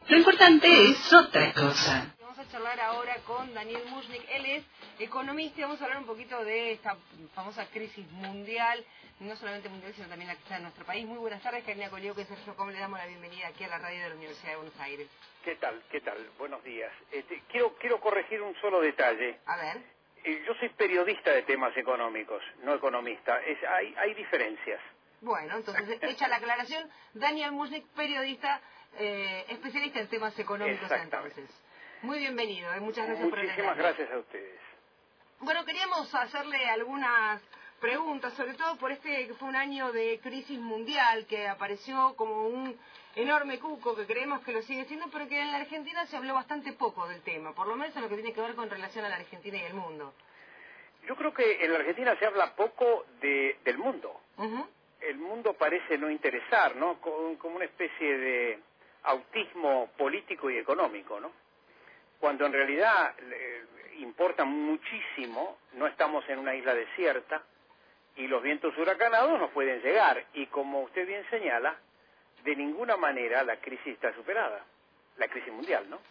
Lo importante es otra cosa. Vamos a charlar ahora con Daniel Mushnik. Él es economista y vamos a hablar un poquito de esta famosa crisis mundial, no solamente mundial, sino también la que está en nuestro país. Muy buenas tardes, Karina Coleo, que Sergio Com, le damos la bienvenida aquí a la radio de la Universidad de Buenos Aires. ¿Qué tal? ¿Qué tal? Buenos días. Quiero corregir un solo detalle. A ver. Yo soy periodista de temas económicos, no economista. Hay diferencias. Bueno, entonces, hecha la aclaración, Daniel Mushnik, periodista, especialista en temas económicos entonces. Muy bienvenido, muchas gracias por el Muchísimas gracias a ustedes. Bueno, queríamos hacerle algunas preguntas, sobre todo por este que fue un año de crisis mundial, que apareció como un enorme cuco, que creemos que lo sigue siendo, pero que en la Argentina se habló bastante poco del tema, por lo menos en lo que tiene que ver con relación a la Argentina y el mundo. Yo creo que en la Argentina se habla poco del mundo. Uh-huh. El mundo parece no interesar, ¿no? Como una especie de autismo político y económico, ¿no? Cuando en realidad importa muchísimo, no estamos en una isla desierta y los vientos huracanados nos pueden llegar. Y como usted bien señala, de ninguna manera la crisis está superada, la crisis mundial, ¿no?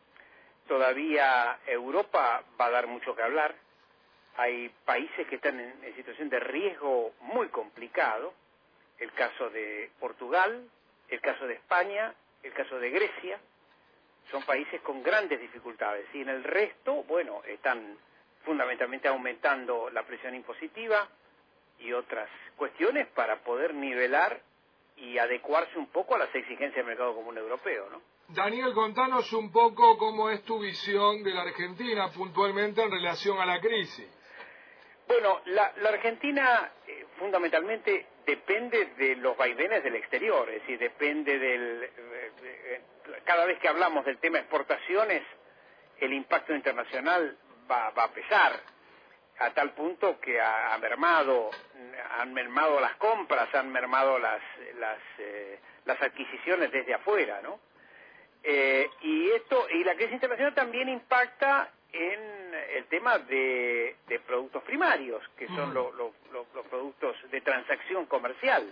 Todavía Europa va a dar mucho que hablar. Hay países que están en situación de riesgo muy complicado. El caso de Portugal, el caso de España, el caso de Grecia. Son países con grandes dificultades y en el resto, bueno, están fundamentalmente aumentando la presión impositiva y otras cuestiones para poder nivelar y adecuarse un poco a las exigencias del mercado común europeo, ¿no? Daniel, contanos un poco cómo es tu visión de la Argentina puntualmente en relación a la crisis. Bueno, la Argentina fundamentalmente depende de los vaivenes del exterior, es decir, depende cada vez que hablamos del tema exportaciones, el impacto internacional va a pesar, a tal punto que han mermado las compras, han mermado las adquisiciones desde afuera, ¿no? Y la crisis internacional también impacta en el tema de productos primarios, que son los productos de transacción comercial,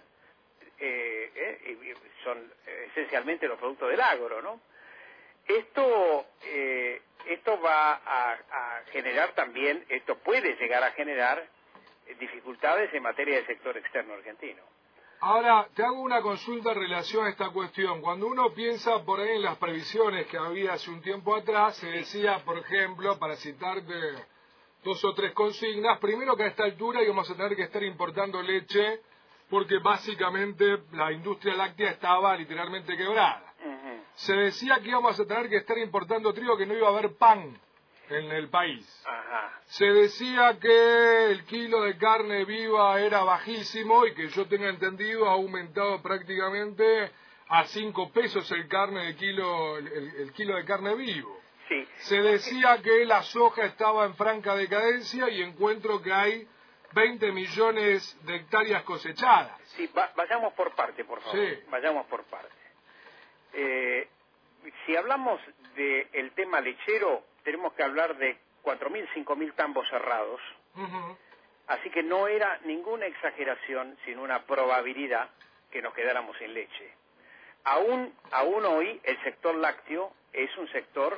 son esencialmente los productos del agro, ¿no? Esto va a generar también, esto puede llegar a generar dificultades en materia del sector externo argentino. Ahora, te hago una consulta en relación a esta cuestión. Cuando uno piensa por ahí en las previsiones que había hace un tiempo atrás, se decía, por ejemplo, para citarte 2 o 3 consignas, primero que a esta altura íbamos a tener que estar importando leche porque básicamente la industria láctea estaba literalmente quebrada. Uh-huh. Se decía que íbamos a tener que estar importando trigo, que no iba a haber pan en el país. Ajá. Se decía que el kilo de carne viva era bajísimo y que yo tenga entendido ha aumentado prácticamente a 5 pesos el kilo de carne vivo. Sí. Se decía que la soja estaba en franca decadencia y encuentro que hay 20 millones de hectáreas cosechadas. Sí, vayamos por parte, por favor. Sí. Vayamos por parte. Si hablamos del tema lechero, tenemos que hablar de 4.000, 5.000 tambos cerrados. Uh-huh. Así que no era ninguna exageración, sino una probabilidad que nos quedáramos sin leche. Aún hoy el sector lácteo es un sector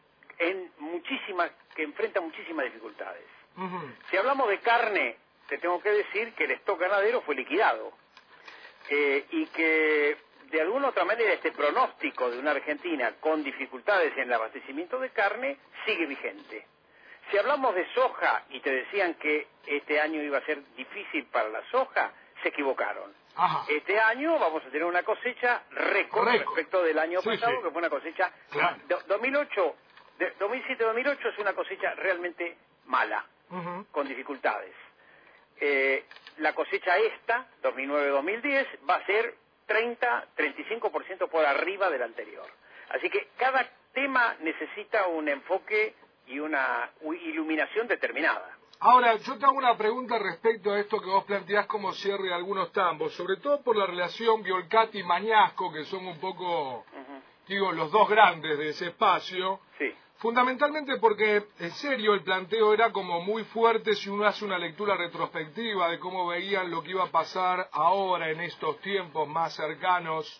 que enfrenta muchísimas dificultades. Uh-huh. Si hablamos de carne, te tengo que decir que el stock ganadero fue liquidado y que de alguna otra manera este pronóstico de una Argentina con dificultades en el abastecimiento de carne sigue vigente. Si hablamos de soja y te decían que este año iba a ser difícil para la soja, se equivocaron. Ajá. Este año vamos a tener una cosecha récord respecto del año pasado, que fue una cosecha... Claro. 2007-2008 es una cosecha realmente mala, Uh-huh. con dificultades. La cosecha esta, 2009-2010, va a ser 30-35% por arriba del anterior. Así que cada tema necesita un enfoque y una iluminación determinada. Ahora, yo te hago una pregunta respecto a esto que vos planteás como cierre de algunos tambos, sobre todo por la relación Violcati-Mañasco, que son un poco, los dos grandes de ese espacio. Sí. Fundamentalmente porque, en serio, el planteo era como muy fuerte si uno hace una lectura retrospectiva de cómo veían lo que iba a pasar ahora en estos tiempos más cercanos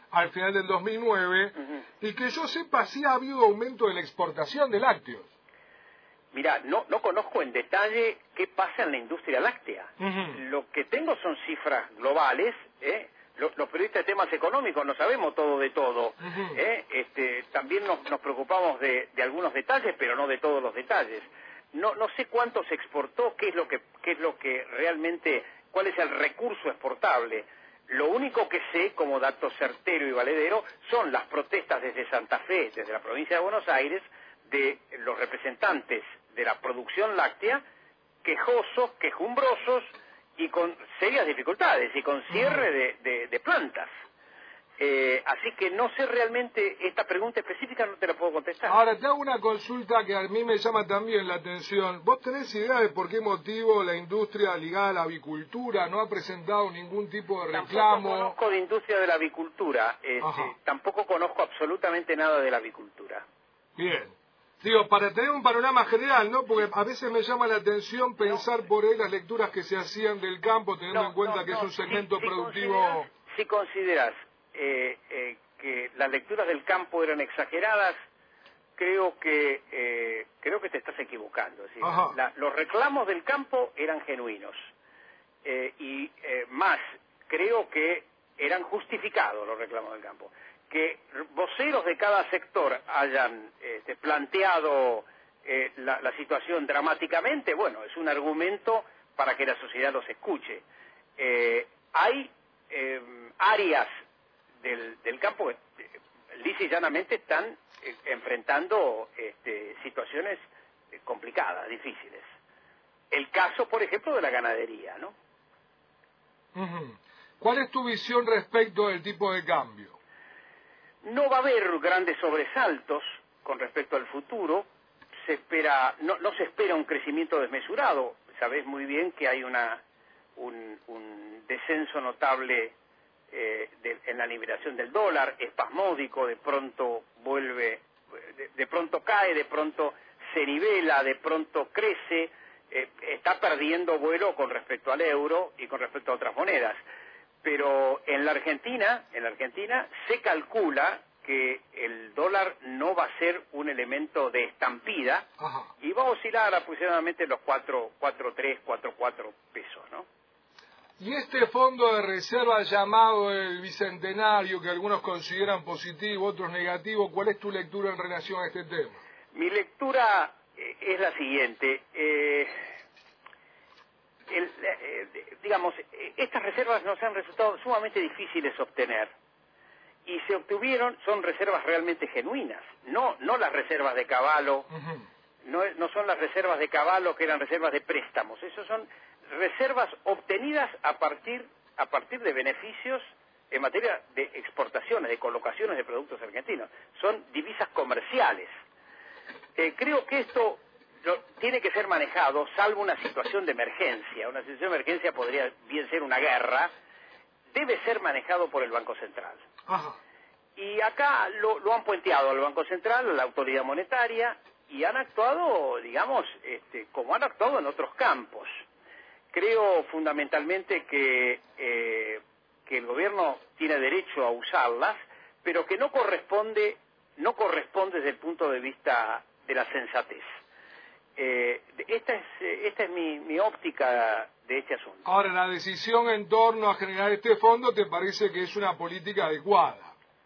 al final del 2009, y que yo sepa sí ha habido aumento de la exportación de lácteos. Mira, no conozco en detalle qué pasa en la industria láctea. Lo que tengo son cifras globales, Los periodistas de temas económicos no sabemos todo de todo. También nos preocupamos de algunos detalles, pero no de todos los detalles. No sé cuánto se exportó, qué es lo que realmente, cuál es el recurso exportable. Lo único que sé, como dato certero y valedero, son las protestas desde Santa Fe, desde la provincia de Buenos Aires, de los representantes de la producción láctea, quejosos, quejumbrosos, y con serias dificultades, y con cierre de plantas. Así que no sé realmente, esta pregunta específica no te la puedo contestar. Ahora, te hago una consulta que a mí me llama también la atención. ¿Vos tenés idea de por qué motivo la industria ligada a la avicultura no ha presentado ningún tipo de reclamo? Tampoco conozco de industria de la avicultura, tampoco conozco absolutamente nada de la avicultura. Bien. Digo, para tener un panorama general, ¿no? Porque a veces me llama la atención pensar por ahí las lecturas que se hacían del campo, teniendo en cuenta que es un segmento productivo... Si consideras que las lecturas del campo eran exageradas, creo que te estás equivocando. Es decir, los reclamos del campo eran genuinos. Más, creo que eran justificados los reclamos del campo. Que voceros de cada sector hayan planteado la situación dramáticamente, bueno, es un argumento para que la sociedad los escuche. Hay áreas del campo lisa y llanamente están enfrentando situaciones complicadas, difíciles. El caso, por ejemplo, de la ganadería, ¿no? ¿Cuál es tu visión respecto del tipo de cambio? No va a haber grandes sobresaltos con respecto al futuro. No se espera un crecimiento desmesurado. Sabés muy bien que hay un descenso notable en la liberación del dólar, espasmódico, de pronto vuelve, de pronto cae, de pronto se nivela, de pronto crece, está perdiendo vuelo con respecto al euro y con respecto a otras monedas. Pero en la Argentina se calcula que el dólar no va a ser un elemento de estampida y va a oscilar aproximadamente los 4.3, 4.4 pesos, ¿no? Y este fondo de reserva llamado el Bicentenario, que algunos consideran positivo, otros negativo, ¿cuál es tu lectura en relación a este tema? Mi lectura es la siguiente. Digamos, estas reservas nos han resultado sumamente difíciles de obtener. Y se obtuvieron, son reservas realmente genuinas, no las reservas de Cavallo, no son las reservas de Cavallo que eran reservas de préstamos, esos son reservas obtenidas a partir de beneficios en materia de exportaciones, de colocaciones de productos argentinos, son divisas comerciales. Creo que esto tiene que ser manejado, salvo una situación de emergencia. Una situación de emergencia podría bien ser una guerra, debe ser manejado por el Banco Central. Y acá lo han puenteado al Banco Central, a la autoridad monetaria, y han actuado, digamos, como han actuado en otros campos. Creo fundamentalmente que el gobierno tiene derecho a usarlas, pero que no corresponde desde el punto de vista de la sensatez. Esta es mi óptica de este asunto. Ahora, la decisión en torno a generar este fondo, ¿te parece que es una política adecuada?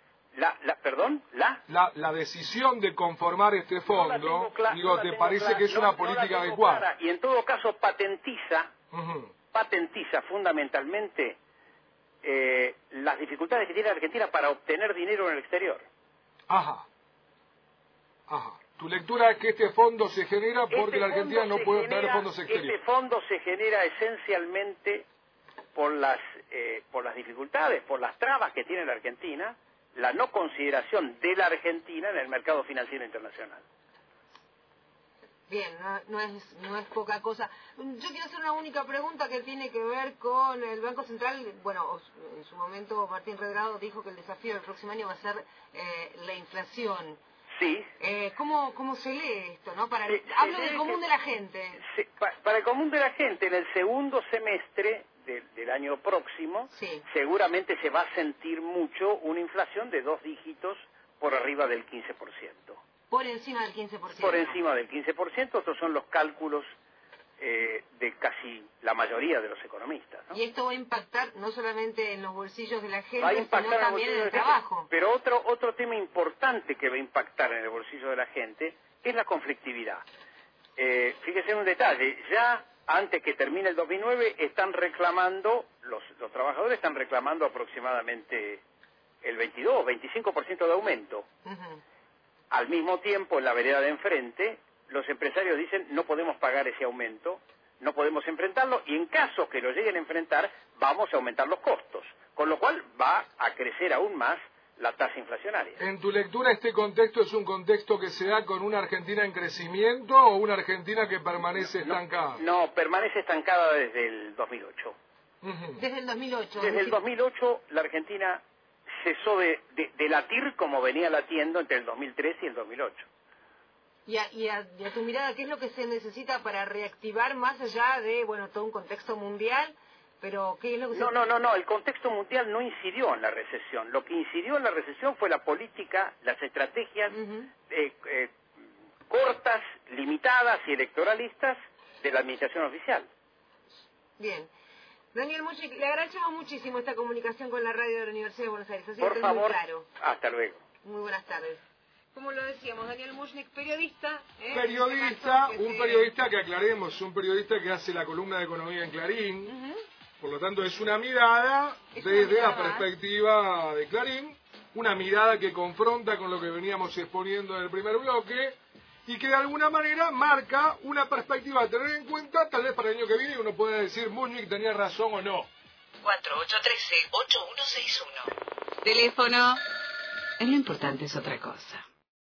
La decisión de conformar este fondo, ¿te parece que es una política adecuada? Y en todo caso patentiza fundamentalmente las dificultades que tiene la Argentina para obtener dinero en el exterior. Tu lectura es que este fondo se genera porque la Argentina no puede obtener fondos exteriores. Este fondo se genera esencialmente por las dificultades, por las trabas que tiene la Argentina, la no consideración de la Argentina en el mercado financiero internacional. Bien, no es poca cosa. Yo quiero hacer una única pregunta que tiene que ver con el Banco Central. Bueno, en su momento Martín Redrado dijo que el desafío del próximo año va a ser la inflación. Sí. ¿Cómo se lee esto, no? Hablo del común de la gente. Para el común de la gente, en el segundo semestre del año próximo, Sí. seguramente se va a sentir mucho una inflación de 2 dígitos por arriba del 15%. Por encima del 15%. Por encima del 15%, estos son los cálculos de casi la mayoría de los economistas, ¿no? Y esto va a impactar no solamente en los bolsillos de la gente, Va a impactar sino en el también en bolsillo el de la gente. trabajo. Pero otro tema importante que va a impactar en el bolsillo de la gente es la conflictividad. Fíjese en un detalle, ya antes que termine el 2009 están reclamando, los trabajadores están reclamando aproximadamente el 22 o 25% de aumento. Ujú. Al mismo tiempo, en la vereda de enfrente, los empresarios dicen no podemos pagar ese aumento, no podemos enfrentarlo, y en caso que lo lleguen a enfrentar, vamos a aumentar los costos, con lo cual va a crecer aún más la tasa inflacionaria. En tu lectura, ¿este contexto es un contexto que se da con una Argentina en crecimiento o una Argentina que permanece estancada? No, permanece estancada desde el 2008. Ujú. Desde el 2008. Desde el 2008 la Argentina cesó de latir como venía latiendo entre el 2003 y el 2008. Y a tu mirada, ¿qué es lo que se necesita para reactivar más allá de, bueno, todo un contexto mundial? Pero, ¿qué es lo que No, el contexto mundial no incidió en la recesión. Lo que incidió en la recesión fue la política, las estrategias Ujú. cortas, limitadas y electoralistas de la administración oficial. Bien. Daniel Mujic, le agradecemos muchísimo esta comunicación con la radio de la Universidad de Buenos Aires. Ha sido Por muy favor, claro. hasta luego. Muy buenas tardes. Como lo decíamos, Daniel Mujic, periodista. Periodista, un periodista que aclaremos, un periodista que hace la columna de economía en Clarín. Ujú. Por lo tanto, es una mirada Es una desde mirada la más. perspectiva de Clarín, una mirada que confronta con lo que veníamos exponiendo en el primer bloque y que de alguna manera marca una perspectiva a tener en cuenta, tal vez para el año que viene uno pueda decir, Mujic tenía razón o no. 4813-8161. Teléfono. Lo importante es otra cosa.